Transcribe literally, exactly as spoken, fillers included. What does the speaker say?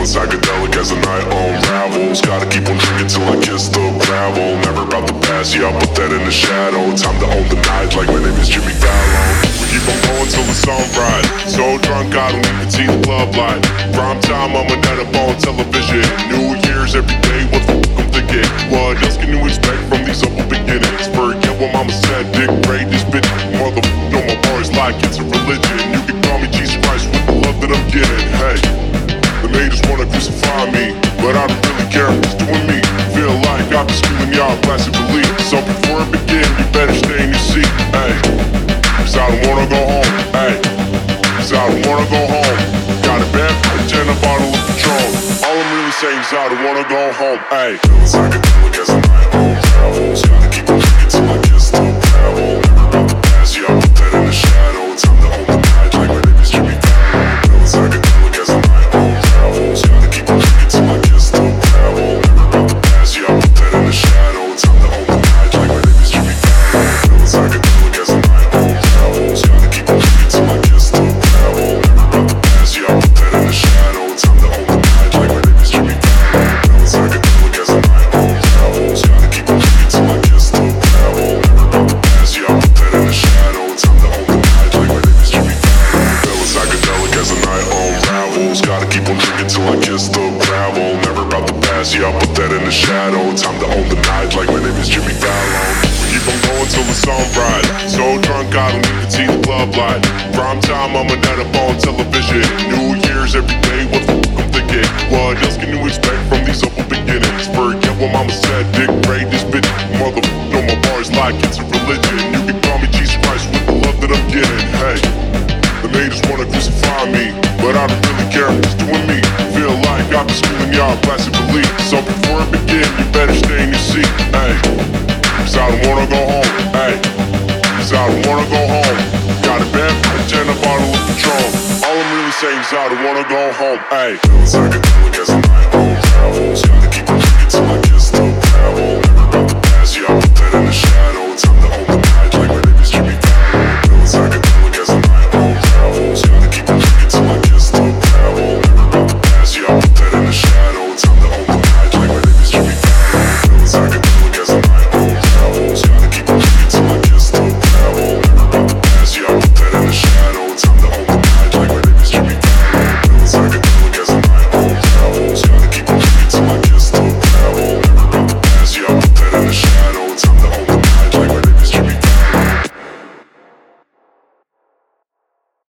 Feeling psychedelic as the night unravels. Gotta keep on drinking till I kiss the gravel. Never about the past, yeah, I put that in the shadow. Time to own the night like my name is Jimmy Fallon. We keep on going till the sunrise. So drunk I don't even see the club light. Prime time, I'm a night up on television. New Year's every day, what the fuck I'm thinking? What else can you expect from these humble beginnings? Forget what mama said, Dick Ray, this bitch motherfucker know my bars like it's a religion. You can call me Jesus Christ with the love that I'm getting. Hey, the haters wanna crucify me, but I don't really care who's doing me. Feel like I've been screaming y'all classic belief. So before it begin, you better stay in your seat. Hey, cause I don't wanna go home. Hey, cause I don't wanna go home. Got a bad bitch and a bottle of Patron. All I'm really saying is I don't wanna go home. Hey, feeling psychedelic as the night unravels. Gotta keep on drinking till I kiss the gravel. Never about the past, yeah, I put that in the shadow. Time to own the night like my name is Jimmy Fallon. Feeling psychedelic as the night unravels. Gotta keep on drinking till I kiss the gravel. Never about the past, yeah, I put that in the shadow. Time to own the night like my name is Jimmy Fallon. Feeling psychedelic as the night unravels. Gotta keep on drinking till I kiss the gravel. Never about the past, yeah, I put that in the shadow. Time to own the night like my name is Jimmy Fallon. Feeling psychedelic as the night unravels. Gotta keep on drinking till I kiss the gravel. Never about the past, yeah, I put that in the shadow. Time to own the night like my name is Jimmy Fallon. Feeling psychedelic as the night unravels. Gotta keep on drinking till I kiss the gravel. Never about the past, yeah, I put that in the shadow. Time to own the night like my name is Jimmy Fallon. We keep on going till the sunrise. So drunk I don't even see the club light. Prime time, I'm a night up on television. New Year's every day, what the fuck I'm thinking? What else can you expect from these humble beginnings? Forget what mama said, Dick Ray, this bitch motherfucker know my bars like it's a religion. You can call me Jesus Christ with the love that I'm getting. Hey, the haters wanna crucify me, but I don't really care who's doing me. Feel like I've been screaming y'all classic belief. So before it begin, you better stay in your seat. Hey, cause I don't wanna go home. Hey, cause I don't wanna go home. Got a bad bitch and a bottle of Patron. All I'm really saying is I don't wanna go home. Hey, feeling psychedelic as the night unravels. Gotta keep on drinking till I kiss the